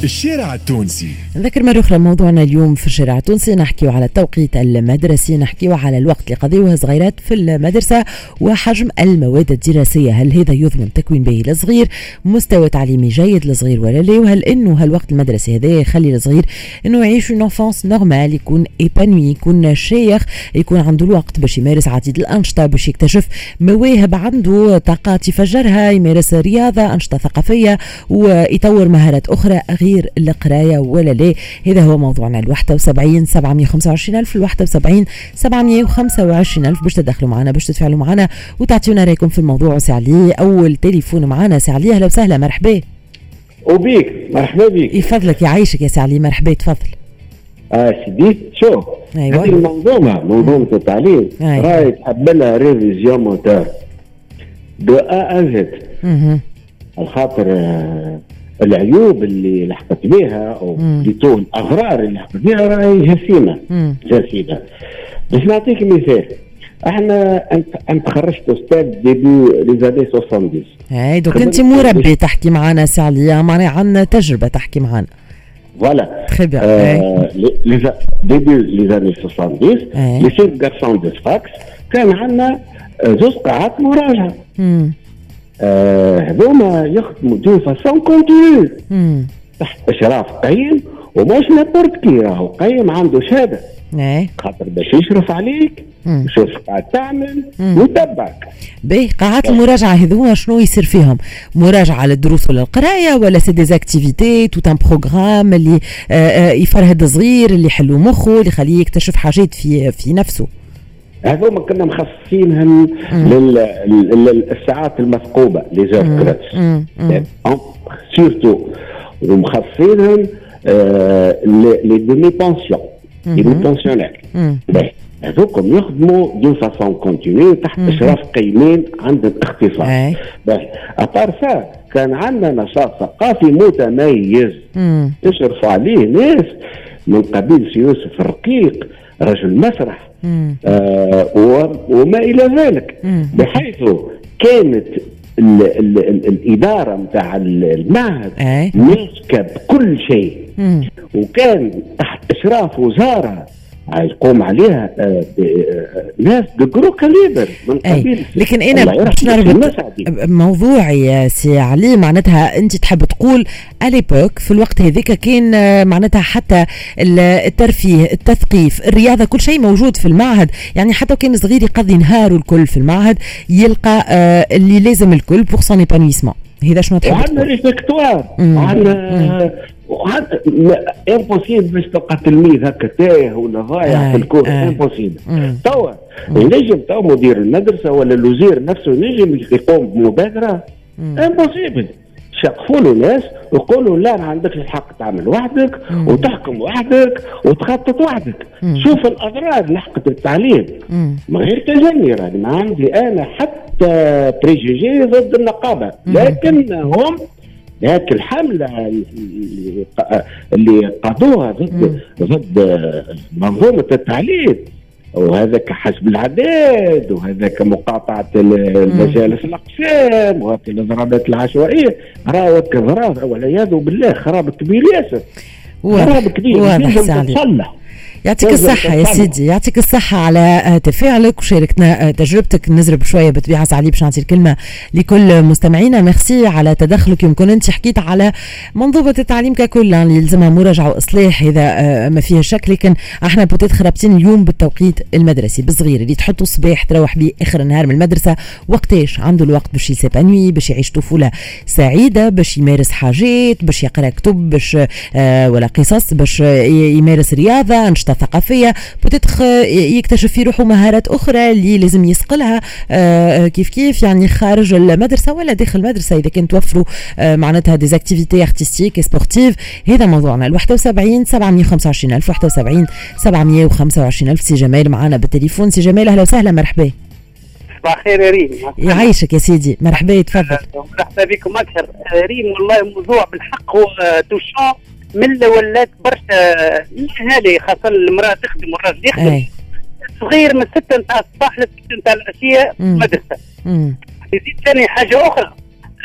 الشارع التونسي. نذكر مرة أخرى موضوعنا اليوم في الشارع التونسي، نحكيو على التوقيت المدرسي، نحكيو على الوقت اللي قضيوه صغيرات في المدرسة وحجم المواد الدراسية. هل هذا يضمن تكوين باهي للصغير، مستوى تعليمي جيد للصغير ولا لا؟ وهل إنه هالوقت المدرسي هذا يخلي الصغير إنه يعيش une enfance نورمال، يكون إيبانوي، يكون شيخ، يكون عنده الوقت باش يمارس عديد الأنشطة، باش يكتشف مواهب عنده، طاقات يفجرها، يمارس رياضة، أنشطة ثقافية، ويطور مهارات أخرى غير القراية ولا لا؟ هذا هو موضوعنا. 71 725 ألف، 71 725 ألف باش تدخلوا معنا، باش تتفاعلوا معنا وتعطيونا رايكم في الموضوع. سعلي أول تليفون معنا. سعلي أهلا وسهلا، مرحبا. وبيك مرحبا بيك. يفضلك يعيشك يا سعلي، مرحبا تفضل. سيدي شوف، أيوة. هذه منظومة التعليم راهي تحب لها ريفيزيون موتور دو أ زد، الخاطر العيوب اللي لحقت بها او بليتو الاغرار اللي لحقت بها راهي جسيمه. باش نعطيك مثال، احنا انت خرجت استاذ ديبي لي زاني 70. اي دوك انت مربي تحكي معنا سعليه، معناها عندنا تجربه تحكي معنا. فوالا تخي بيان. ديبي لي زاني 70 لي سيت غارسون دو فاكس كان عندنا زوج قاعات مراجعه. هذوما يخدموا دو فاسون كونتينيو تحت اشراف قيم، ومش نابورت كي راهو قيم عنده شهاده خاطر باش يشرف عليك، يشوف قاعد تعمل ويتبعك. باهي قاعات المراجعه هذوما شنو يصير فيهم؟ مراجعه للدروس ولا القرايه، ولا سي ديزاكتيفيتي توت ان بروغرام اللي يفرهد صغير، اللي يحلو مخه، اللي يخليه يكتشف حاجات في نفسه؟ هذوما كنا مخصصينهم للساعات المثقوبه لي زور كراتس سورتو، ومخصصينهم لي ديمي بونسيون ديمي بونسيونير. هذوكم يخدموا دون فاسون كونتينيو تحت اشراف قيمين عند الاختصاص. ابار سا كان عندنا نشاط ثقافي متميز تشرف عليه ناس من قبيل سي يوسف الرقيق رجل مسرح وما إلى ذلك، بحيث كانت الإدارة متاع المعهد ماسكة بكل شيء، وكان تحت إشراف وزارة يقوم عليها ناس بجرو كاليبر من قبيل. لكن انا باش نربط موضوعي يا سي علي، معناتها انت تحب تقول اليبوك في الوقت هذيك كان معناتها حتى الترفيه، التثقيف، الرياضه، كل شيء موجود في المعهد، يعني حتى كان صغير يقضي نهاره الكل في المعهد يلقى اللي لازم الكل بور سون ايبانويسمون. هذا شنو تحب؟ وعندنا ريفكتوار، وعندنا امبوسيبل باش تلقى تلميذ هكا تايه ولا ضايع في الكور، امبوسيبل. توا ينجم توا مدير المدرسه ولا الوزير نفسه ينجم يقوم بمبادره، امبوسيبل. شقفوا له ناس ويقولوا لا ما عندكش الحق تعمل وحدك وتحكم وحدك وتخطط وحدك. شوف الاضرار اللي لحقت التعليم، ما غير تجني، راني ما عندي انا حتى بريجيجي ضد النقابه، لكنهم هاك الحملة اللي قادوها ضد منظومة التعليم، وهذاك حسب العداد، وهذاك مقاطعة المجالس الأقسام، وهذه الضربات العشوائية، راهو كضراب والعياذ بالله خراب كبير ياسر، خراب كبير لازم تصلح. يعطيك الصحة يا سيدي، يعطيك الصحة على تفاعلك وشاركتنا تجربتك. نزرب شوية بطبيعة سعلي باش نعطي الكلمة لكل مستمعينا. ميرسي على تدخلك. يمكن انت حكيت على منظومة التعليم ككل اللي يلزمها مراجعة وإصلاح، هذا ما فيها شك، لكن احنا بوتيت خربتين اليوم بالتوقيت المدرسي بالصغير اللي تحطوا صباح تروح بيه آخر النهار من المدرسة، وقتاش عنده الوقت باش يسيبانوي، باش يعيش طفولة سعيدة، باش يمارس حاجات، باش يقرأ كتب، باش ولا قصص، باش يمارس رياضة، أنشطة ثقافية، بوتيتخ يكتشف في روحه مهارات أخرى اللي لازم يسقلها كيف يعني خارج المدرسة ولا داخل المدرسة، إذا كان توفروا معناتها دي اكتيفيتي ارتستيك سبورتيف. هذا موضوعنا. 71 725 ألف، 71 725 ألف. سي جمال معنا بالتليفون. سي جمال أهلا وسهلا، مرحبا. صباح الخير يا ريم. يعيشك يا سيدي، مرحبا تفضل. مرحبا بكم أكثر ريم. والله موضوع بالحق هو توشون من ولات برشا هذه، خاصة المرأة تخدم والراجل يخدم. صغير من 6 نتاع الصباح ل 6 نتاع العشية مدرسة. يزيد ثاني حاجة أخرى،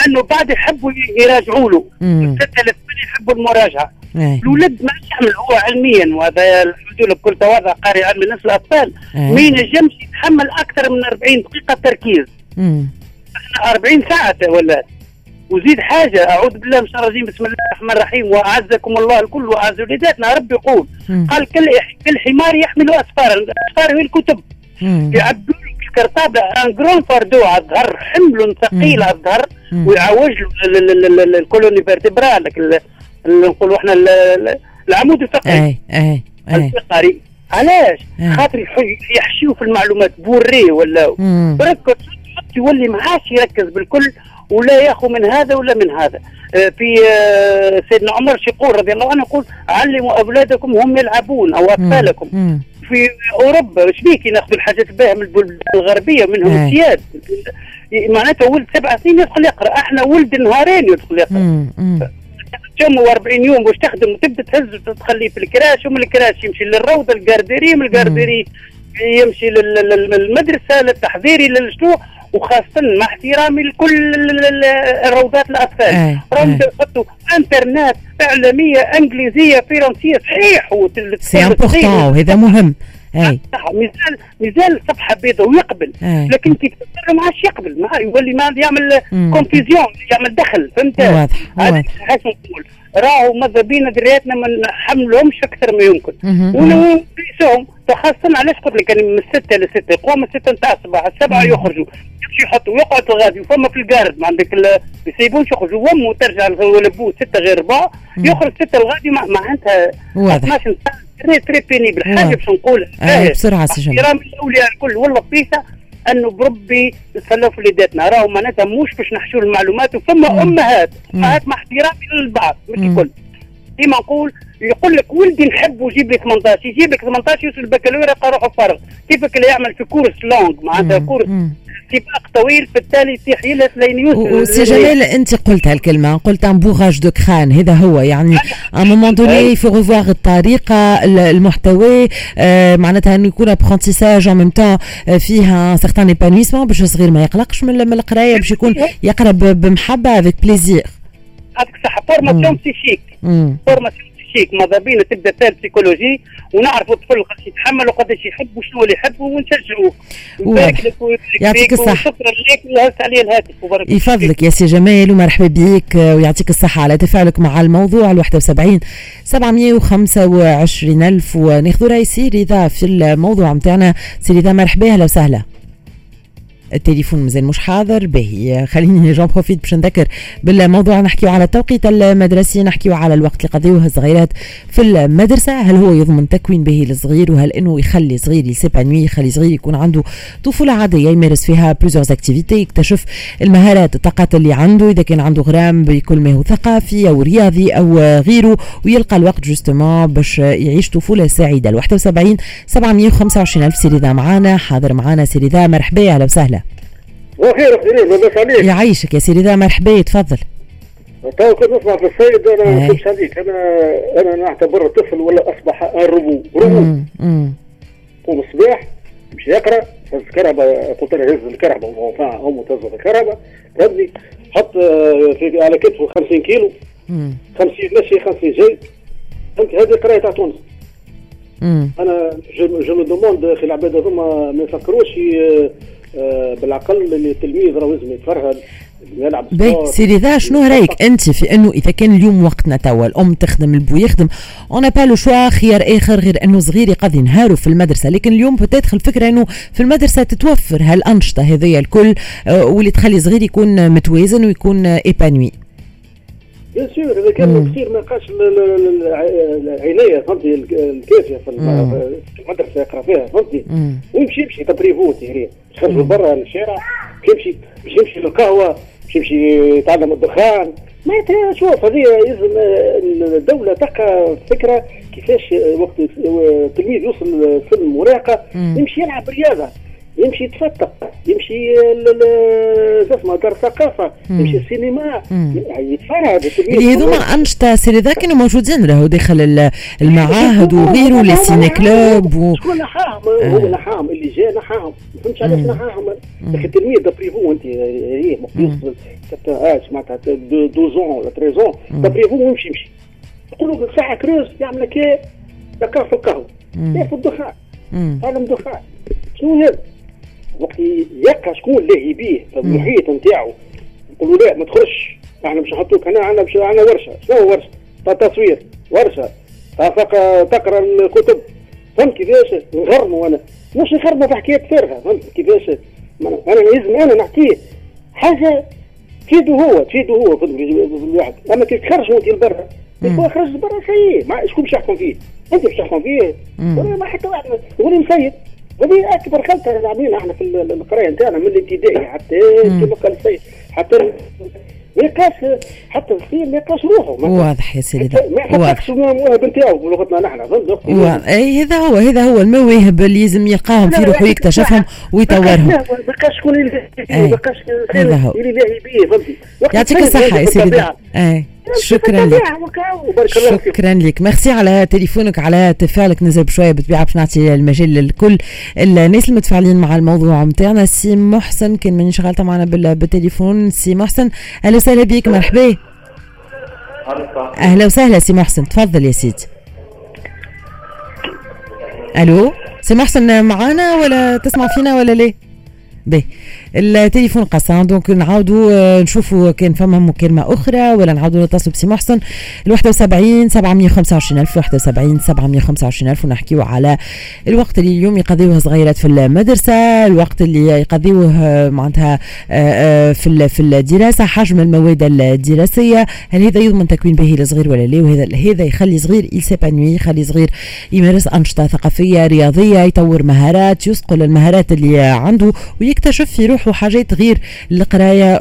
انه بعد يحبوا يراجعوا له 6000 يحبوا المراجعه. الولد ما يعمل هو علميا، وهذا الحمد لله بكل تواضع قارئ علم النفس الاطفال ما ينجمش يتحمل اكثر من 40 دقيقه تركيز. احنا 40 ساعه ولا. وزيد حاجه، اعوذ بالله من الشيطان الرجيم، بسم الله الرحمن الرحيم، واعزكم الله الكل واعز وليداتنا. ربي يقول قال كل حمار يحمل اسفارا، الاسفار هي الكتب. يعبدوا له الكرطابه ان جرون فاردو على الظهر، حمل ثقيل على الظهر، ويعوج له الكولوني فيرتبرال، نقولوا احنا العمود الفقري. الفقري. علاش؟ خاطر يحشيوا في المعلومات بوريه ولا ركز يولي ما عادش يركز بالكل، ولا ياخذ من هذا ولا من هذا. في سيدنا عمر يقول رضي الله عنه يقول علموا اولادكم هم يلعبون او اطفالكم. في اوروبا ايش بيك ناخذوا الحاجات الباهيه من البلدان الغربيه منهم السياد، معناتها ولد 7 سنين يدخل يقرا، احنا ولد نهارين يدخل يقرا. جمه 40 يوم واش تخدم وتبدا تهز وتخليه في الكراش، ومن الكراش يمشي للروضه الجارديري، من الجارديري يمشي للمدرسه للتحضيري للشنو، وخاصة مع احترامي لكل الروضات الأطفال. حطوا انترنت، إعلامية، إنجليزية، فرنسية، صحيح. سي امبورطون وهذا مهم. مازال صفحة بيضاء ويقبل، لكن كي تفكر ما عادش يقبل، ما يولي ما يعمل كونفيزيون، يعمل دخل. فهمت؟ واضح. حاجة نقول راهو ماذا بينا درياتنا ما نحملهمش أكثر ما يمكن، ونقيسهم. فخاصة علاش قلت لك يعني من 6 ل 6 يقوم، من 6 نتاع الصباح، 7 يخرجوا يمشي يحطوا ويقعد الغادي، وفما في الجارد ما عندك يسيبونش يخرجوا، وامه ترجع لبوه 6 غير 4 يخرج 6 الغادي معناتها 12 ساعة تري بينيبل. حاجة باش نقولها بسرعة سجن احترام الأولياء الكل، والله بقيسة انه بربي نتسلوا في وليداتنا، راهو معناتها مش باش نحشوا المعلومات، وفما امهات مع احترامي للبعض مش الكل. ديما نقول يقول لك ولدي نحب وجيب لي 18، يجيب لك 18 يوصل البكالوريا يلقى روحه فارغ. كيفك اللي يعمل في كورس لونج معناتها كورس سباق طويل، في التالي يطيح يلس لين يوصل. وسي جمال انت قلت هالكلمه، قلت ان بوغاج دو كران، هذا هو يعني ا مومون دوني في ريفوار الطريقه المحتوى، معناتها انه يكون ابرونتيساج ان ميم طون فيها سيغتان ايبانويسمون، باش الصغير ما يقلقش من القرايه، باش يكون يقرا بمحبه افيك بليزير. هذيك صح. فورماسيون بسيشيك، فورماسيون بسيشيك، ماذا بينا تبدا تال بسيكولوجي، ونعرفوا الطفل قداش يتحمل وقداش يحب وشنو اللي يحب، ونشجعوه. نبارك لك يعطيك الصحة. شكرا لك وهزت علي الهاتف. يفضلك يا سي جمال ومرحبا بيك، ويعطيك الصحة على تفاعلك مع الموضوع. 71 725 ألف، وناخذ رأي سي رضا في الموضوع متاعنا. سي رضا مرحبا، أهلا وسهلا. التليفون مازال مش حاضر. باهي خليني جون بروفيت باش نذكر بالموضوع، نحكيو على التوقيت المدرسي، نحكيو على الوقت اللي قضيوه الصغيرات في المدرسه. هل هو يضمن تكوين باهي للصغير، وهل انه يخلي صغير يسيبانوي، يخلي صغير يكون عنده طفوله عاديه يمارس فيها بلوزيورز اكتيفيتي، يكتشف المهارات الطاقات اللي عنده، اذا كان عنده غرام بكل ما هو ثقافي او رياضي او غيره، ويلقى الوقت جوستومون باش يعيش طفوله سعيده. 71 725 ألف. سيريدا معانا، حاضر معانا سيريدا، مرحبا اهلا وسهلا. وخير لاباس عليك؟ يعيشك يا سيدي، ذا مرحبا، تفضل. تو كنت نسمع في السيد، انا كنت عليك، انا نعتبر الطفل ولا اصبح ربو قوم الصباح مش يقرا، هز الكهرباء، قلت له هز الكهرباء هم تهز الكهرباء، فهمني، حط على كتفه 50 كيلو، 50 مشي 50 جاي، فهمت؟ هذه قرايه تاع تونس. انا جو مو دوموند اخي العباد هذوما ما يفكروش بالعقل اللي التلميذ راه لازم يتفرهد يلعب سبور. سيدي ذا شنو رايك انت في انه اذا كان اليوم وقتنا توا الام تخدم البو يخدم، اون با لو شوا خيار اخر غير انه صغير يقضي نهاره في المدرسه، لكن اليوم بتدخل الفكره انه في المدرسه تتوفر هالانشطه هذيا الكل واللي تخلي صغير يكون متوازن ويكون ايبانوي. بيان سور اذا كان الصغير ما لقاش العنايه فهمتي الكافيه في المدرسه يقرا فيها فهمتي، ويمشي تبريفو تيري يخرج برا للشارع، يمشي للقهوه، يمشي يتعلم الدخان، ما شوف هذه لازم الدوله تلقى فكره كيفاش وقت التلميذ يوصل سن المراهقه يمشي يلعب رياضه، يمشي يتفتق، يمشي اسمه دار ثقافه، يمشي السينما، يتفرج. اللي هذوما انشطه سيري ذا كانوا موجودين راهو داخل المعاهد وغيره لي سيني كلوب شكون نحاهم؟ هو نحاهم اللي جا نحاهم، ما فهمتش علاش نحاهم. لكن التلميذ دابريفو انت هي مقياس معناتها 12 ولا 13 دابريفو يمشي يقولوا له ساعه كروز يعمل لك دكار في القهوه ياخذ الدخان عالم دخان. شنو هذا؟ وقت يلقى شكون اللي بيه في المحيط نتاعو يقولوا لا ما تخرجش، احنا باش نحطوك هنا، عندنا ورشه. شنو ورشه؟ تصوير، ورشه تقرا الكتب. فهمت كيفاش نغرموا؟ انا مش نغرموا في حكايه فارغه. فهمت كيفاش؟ انا لازم انا نعطيه حاجه تفيدو هو في الواحد. اما كي تخرج وانت لبرا يكون خرج لبرا سيء، شكون باش يحكم فيه؟ انت باش تحكم فيه ولا ما حتى واحد يقول مسيد. هذه اكبر غلطه عاملينها احنا في القرايه نتاعنا من الابتدائي حتى كما قال السيد، حتى ما يلقاش حتى الصغير ما يلقاش روحه. واضح يا سيدي، ما يحطش المواهب نتاعو بلغتنا نحن. فهمت؟ هذا هو المواهب اللي لازم يلقاهم في روحه ويكتشفهم ويطورهم. ما بقاش شكون اللي بقاش اللي لاهي به. فهمتي؟ يعطيك الصحه يا سيدي. شكرا لك ميرسي على تليفونك، على تفاعلك. نزل بشويه بالطبيعه باش نعطي المجال لكل الناس المتفاعلين مع الموضوع نتاعنا. سي محسن كان ماني شغالته معنا بالتليفون. سي محسن اهلا وسهلا بك، مرحبا. اهلا وسهلا سي محسن، تفضل يا سيدي. الو سي محسن معانا ولا تسمع فينا ولا ليه؟ باهي التليفون قصان، دونك نعاودوا نشوفوا كان فما مكالمه اخرى ولا نعاودوا نتصلوا بسي محسن. 71 725 71 725 ونحكيوا على الوقت اللي اليوم يقضيوه صغيرات في المدرسه، الوقت اللي يقضيوه معناتها في الدراسه، حجم المواد الدراسيه، هل هذا يضمن تكوين باهي للصغير ولا لا؟ وهذا يخلي صغير يسيبانوي، يخلي صغير يمارس انشطه ثقافيه رياضيه، يطور مهارات، يصقل المهارات اللي عنده ويكتشف في روحه حاجات غير القرايه،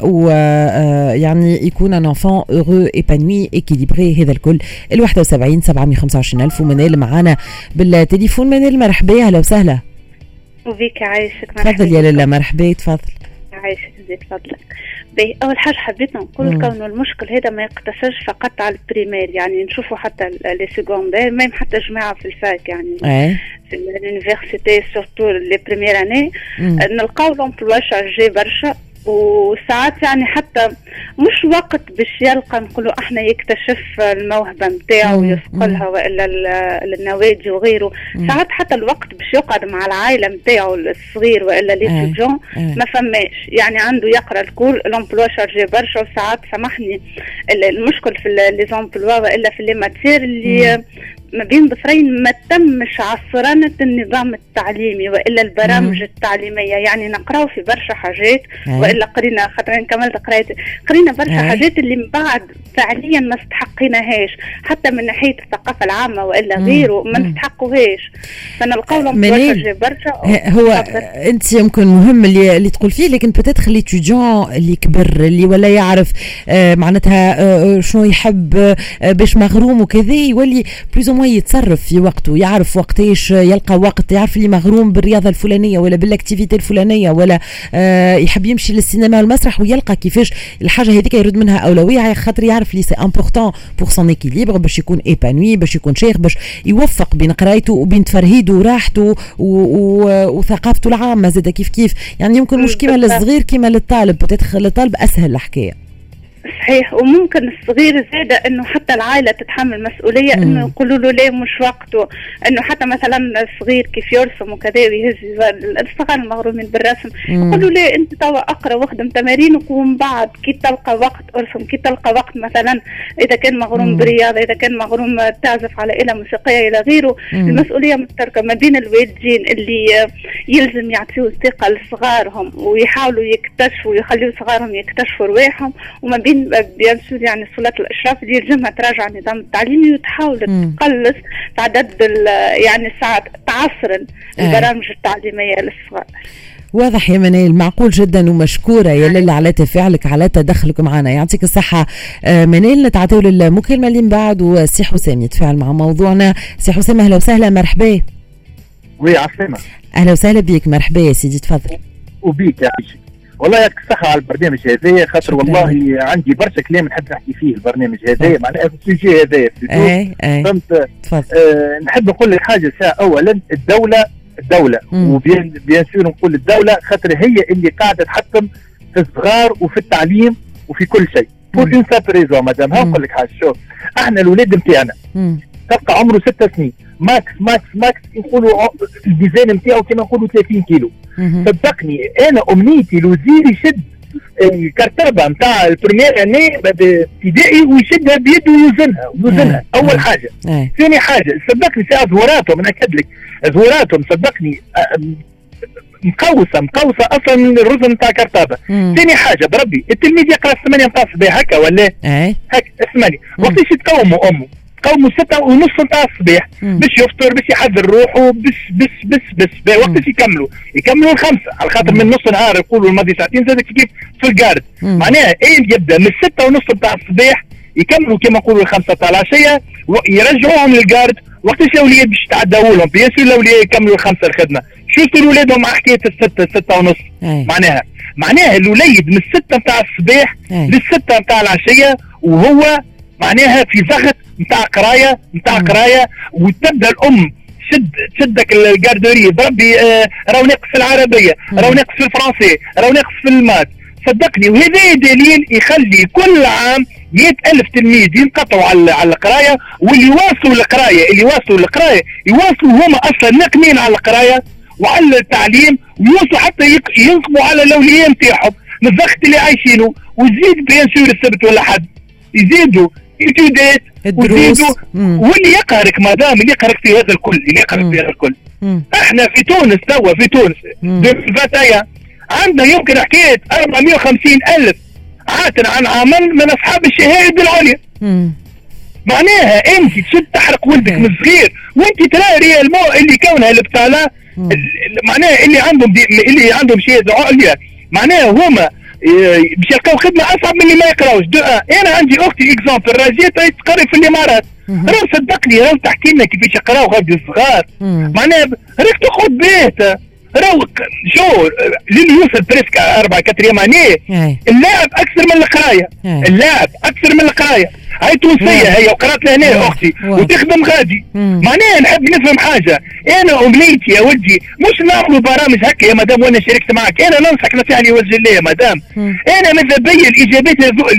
ويعني يكون ان انفون heureux épanoui équilibré. هذا الكل 71 725 ألف. ومنال معانا بالتليفون. منال مرحبا، اهلا وسهلا وبيك. عايشك، تفضل يا لاله. مرحبا، تفضل. عايشك زيد فضلك. اول حاجه حبيت نقول كونه المشكل هذا ما يقتصرش فقط على البريمير، يعني نشوفوا حتى لي سيكوندير، ميم حتى جماعه في الفاك، يعني في اليونيفرسيتي سورتو لي بريمير اني نلقاو لومبلوا شارجي برشا، وساعات يعني حتى مش وقت باش يلقى نقولوا احنا يكتشف الموهبه نتاعو ويسقلها والا النوادي وغيره. ساعات حتى الوقت باش يقعد مع العائله نتاعو الصغير والا لي ستوديون ما فماش، يعني عنده يقرا الكل لومبلوا شارجي برشا. وساعات سامحني المشكل في لي زومبلوا والا في لي ماتير اللي ما بين ضفرين ما تمش عصرنة النظام التعليمي والا البرامج التعليميه، يعني نقراو في برشا حاجات والا قرينا خاطر كملت قرينا برشا حاجات اللي من بعد فعليا ما استحقيناهاش، حتى من ناحيه الثقافه العامه والا غيره ما نستحقوهاش. فنلقاو لهم برشا. هو انت يمكن مهم اللي تقول فيه، لكن بتاتخ ليتيديون اللي كبر اللي ولا يعرف معناتها شنو يحب باش مغروم وكذا، يولي بلوز يتصرف في وقته، يعرف وقتاش يلقى وقت، يعرف اللي مغروم بالرياضه الفلانيه ولا بالاكتيفيتي الفلانيه ولا يحب يمشي للسينما والمسرح، ويلقى كيفاش الحاجه هذيك يرد منها اولويه، خاطر يعرف لي سي امبورطون بور سون ايكيليبر، باش يكون ايبانوي، باش يكون شيخ، باش يوفق بين قرايته وبين تفرهيده وراحته وثقافته العامه زاد كيف يعني يمكن مش كيما للصغير كيما للطالب، بتدخل للطالب اسهل الحكايه. صحيح. وممكن الصغير زاد انه حتى العائله تتحمل مسؤوليه انه يقولوا له ليه مش وقته، انه حتى مثلا الصغير كيف يرسم وكذا ويهز الصغار المغرومين بالرسم يقولوا ليه انت توا اقرا واخدم تمارينك ومن بعد كي تلقى وقت ارسم، كي تلقى وقت مثلا اذا كان مغروم بالرياضه، اذا كان مغروم تعزف على آلة موسيقيه الى غيره. المسؤوليه مشتركه ما بين الوالدين اللي يلزم يعطيوا الثقه لصغارهم ويحاولوا يكتشفوا ويخليوا صغارهم يكتشفوا رواحهم، وما بين بيان سور يعني سلطة الاشراف اللي يلزمها تراجع النظام التعليمي وتحاول تقلص تعدد يعني ساعات تعصر البرامج التعليميه للصغار. واضح يا منال، معقول جدا، ومشكوره يا ليلى على تفاعلك على تدخلك معنا، يعطيك الصحه. منال نتعطيو للمكالمه اللي من بعد، وسي حسام يتفاعل مع موضوعنا. سي حسام اهلا وسهلا، مرحبا. وي عسلامة. اهلا وسهلا بك، مرحبا يا سيدي، تفضل. وبيك يعيشك. والله يعطيك الصحة على البرنامج هذايا، خاطر والله عندي برشا كلام نحب نحكي فيه البرنامج هذايا، معناها في السوجي هذايا فهمت. نحب نقول لك حاجة ساعة. أولا الدولة وبيان سور نقول الدولة، خاطر هي اللي قاعدة تحكم في الصغار وفي التعليم وفي كل شيء. بور اون سامبل ريزون مدام، ها نقول لك حاجة. شوف احنا الأولاد نتاعنا تبقى عمره 6 سنين ماكس يقولوا الميزان نتاعو كما نقولوا 30 كيلو. صدقني انا امنيتي الوزير يشد الكرتبه نتاع البريمير اني ابتدائي ويشدها بيده ويوزنها اول حاجه. ثاني حاجه صدقني ساعه زوراتهم، ناكد لك زوراتهم صدقني مقوسه اصلا من الرز نتاع كرتبه. ثاني حاجه بربي التلميذ يقرا 8 نتاع الصباح هكا ولا هكا اسمعني، وقتاش يتقوموا امه قوموا 6:30 نتاع الصباح باش يفطر باش يحضر روحه بس وقتاش يكملوا 5 على خاطر من نص نهار يقولوا الماضي ساعتين زادك كيف في الجارد. معناها يبدا من 6:30 نتاع الصباح يكملوا كما نقولوا 5 تاع العشيه يرجعوهم للجارد. وقتاش الاولاد باش يتعداو لهم بيان سور الاولاد يكملوا 5 الخدمه. شو يصيروا ولادهم مع حكايه 6:30 معناها الوليد من 6 نتاع الصباح لل6 نتاع العشيه وهو معناها في زغط نتاع قرايه وتبدا الام تشدك الجاردوري بربي راهو ناقص في العربيه، راهو ناقص في الفرنسي، راهو ناقص في المات. صدقني وهذا دليل يخلي كل عام 100,000 تلميذ ينقطعوا على القرايه، واللي يواصلوا القرايه يواصلوا هما اصلا ناقمين على القرايه وعلى التعليم، ويوصلوا حتى ينقموا على الاولياء نتاعهم من الضغط اللي عايشينه. وزيد بيان سور السبت ولا حد يزيدوا الجودات وزيدوا، واللي يقهرك مادام اللي يقهرك في هذا الكل احنا في تونس توا في تونس بالفتايا عندنا يمكن حكايه 450,000 عاتن عن عمل من اصحاب الشهاده العليا. معناها انت تشد تحرق ولدك من صغير وانت ترى ريال اللي كونها البطاله معناها اللي عندهم شهاده عليا معناها هما باش يلقاو خدمه اصعب من اللي ما يقراوش. انا عندي اختي اكزامبل راجيه تقري في الامارات، راهو صدقني راهو تحكي لنا كيفاش يقراو غادي الصغار. معناها راك تقعد بيت راهو شو اللي يوصل بريسك 4 انيه اللاعب اكثر من القرايه. هاي تونسيه هي وقرات لهنا اختي وتخدم غادي. معناها نحب نفهم حاجه، انا امنيتي يا ولدي مش نعملوا برامج هكا يا مدام وانا شاركت معك. انا ننصحك نصيحه لوجه الله يا مدام، انا ماذا بيا الاجابات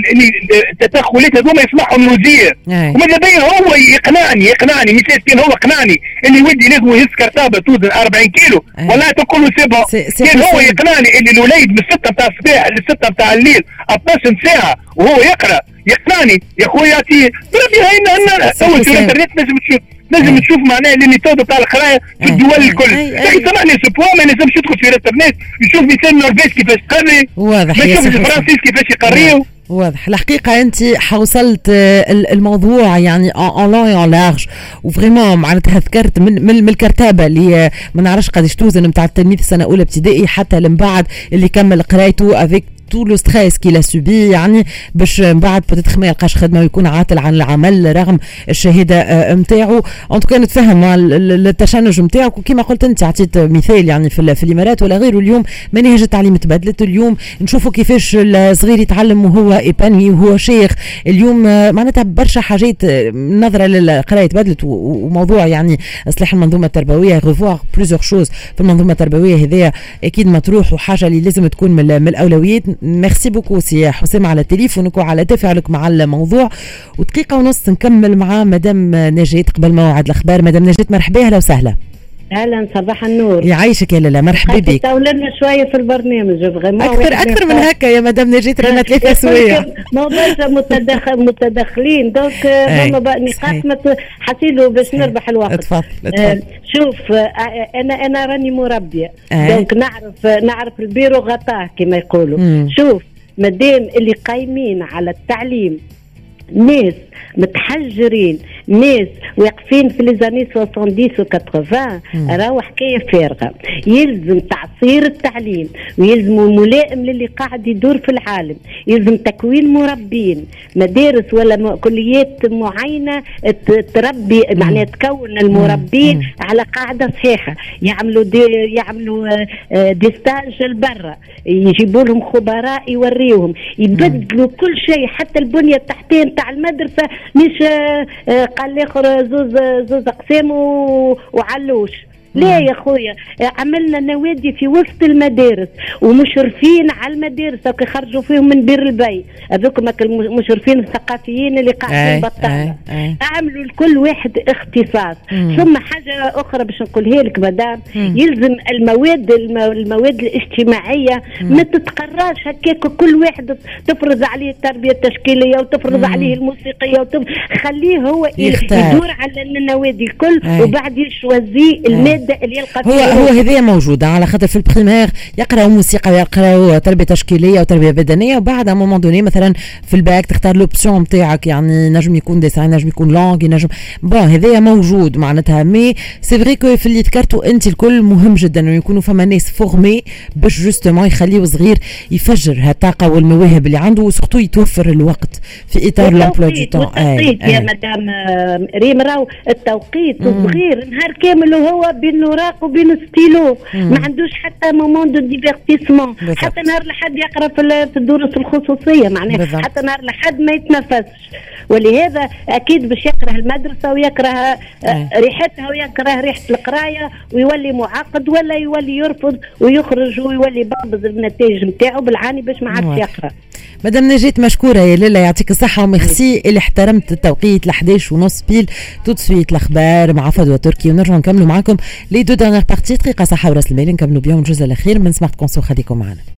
التدخلات هذوما يسمعهم الوزير، وماذا بيا هو يقنعني مثال كان هو قنعني اللي ودي لازم يهز كرتابه توزن 40 كيلو والله تقول له سيبها. كان هو يقنعني اللي الوليد من 6 نتاع الصباح ل6 نتاع الليل 12 ساعه وهو يقنعني يا خويا بربي هاي اول شيء الانترنت لازم تشوف معناها الميثود تاع القرايه في الدول الكل. يا اخي سامحني سبوا ما لازمش تدخل في الانترنت يشوف مثال النرويج كيفاش تقري، واضح ما يشوف الفرنسيس كيفاش يقريو. واضح الحقيقة أنت حوصلت الموضوع يعني en long et en large وفريمون معناتها ذكرت من الكرتابة اللي ما نعرفش قداش توزن نتاع التلميذ سنة أولى ابتدائي حتى من بعد اللي كمل قرايته افيك تو لو ستريس كي لا سوبي يعني باش من بعد بتدخل ما يلقاش خدمه ويكون عاطل عن العمل رغم الشهاده نتاعو. انت كان تفهم التشنج نتاعك وكما قلت انت عطيت مثال يعني في الامارات ولا غيره. اليوم مناهج التعليم تبدلت، اليوم نشوفوا كيفاش الصغير يتعلم وهو ايبانوي وهو شيخ. اليوم معناتها برشا حاجات نظره للقرايه تبدلت وموضوع يعني اصلاح المنظومه التربويه ريفوار بليزيور شوز في المنظومه التربويه هذيا اكيد مطروح وحاجه اللي لازم تكون من الاولويات. ميرسي بوكو سي حسام على تليفونك وعلى تفاعلك مع الموضوع. ودقيقة ونص نكمل مع مدام نجاة قبل موعد الأخبار. مدام نجاة مرحبا، أهلا وسهلا. اهلا صباح النور. يعيشك يا لالا، مرحبا بك. تولنا شويه في البرنامج اكثر من هكا يا مدام نجاة، رانا 3 سوايع ما برشا متدخلين دونك هما نقاط حسيلو باش نربح الوقت. تفضل. شوف انا راني مربيه دونك نعرف البيرو غطاه كما يقولوا. شوف مادام اللي قايمين على التعليم ناس متحجرين، ناس واقفين في ليزاني 70 و 80 راهو حكايه فارغه. يلزم تعصير التعليم ويلزم ملائم للي قاعد يدور في العالم، يلزم تكوين مربين، مدارس ولا كليات معينه تربي معناها تكون المربين على قاعده صحيحه، يعملوا دي ستاج لبرا، يجيبوا لهم خبراء يوريوهم، يبدلوا كل شيء حتى البنيه التحتيه نتاع المدرسه. مش قال الاخر زوز اقسام وعلوش. لا يا خويا، عملنا نوادي في وسط المدارس ومشرفين على المدارس وكي خرجوا فيهم من بير البي، هذوكم المشرفين الثقافيين اللي قاعدين بطاله. عملوا لكل واحد اختصاص. ثم حاجه اخرى باش نقولها لك مدام، يلزم المواد الاجتماعيه ما تتقراش هكاك كل واحد تفرض عليه التربيه التشكيليه وتفرض عليه الموسيقيه خليه هو يدور على النوادي الكل وبعد يشوزي الماده اللي يلقى هو هذه موجوده، على خاطر في البريمير يقراوا موسيقى ويقراوا تربيه تشكيليه وتربيه بدنيه، وبعد ا مومون دوني مثلا في الباك تختار لوبسيون نتاعك، يعني نجم يكون ديساين، نجم يكون لونغ، نجم بون هذايا موجود معناتها. مي سي فري كو في اللي ذكرتوا انت الكل مهم جدا انه يكونوا فما ناس فورمي باش جوستومون يخليوا صغير يفجر هالطاقه والمواهب اللي عنده، وسورتو يتوفر الوقت في اطار لومبلوا دو تون. يا مدام ريم راهو التوقيت صغير نهار كامل وهو بين اوراق وبين ستيلو، ما عندوش حتى مومون دو ديفيرتيسمون، حتى نهار لحد يقرا في الدروس الخصوصيه معناها، حتى نهار لحد ما يتنفسش. ولهذا اكيد باش يكره المدرسه ويكره ريحتها ويكره ريحه القرايه ويولي معقد، ولا يولي يرفض ويخرج ويولي بابز النتائج نتاعو بالعاني باش ما عادش يقرا. مدام نجيت مشكوره يا لاله، يعطيك الصحه وميرسي اللي احترمت التوقيت 11:30 بيل. تو سويت الاخبار مع فدوى تركي ونرجع نكملوا معكم لي دو دانيير بارتي دقيقه صحه وراس المال نكملوا بيهم الجزء الاخير من سمارت كونسو. خليكم معنا.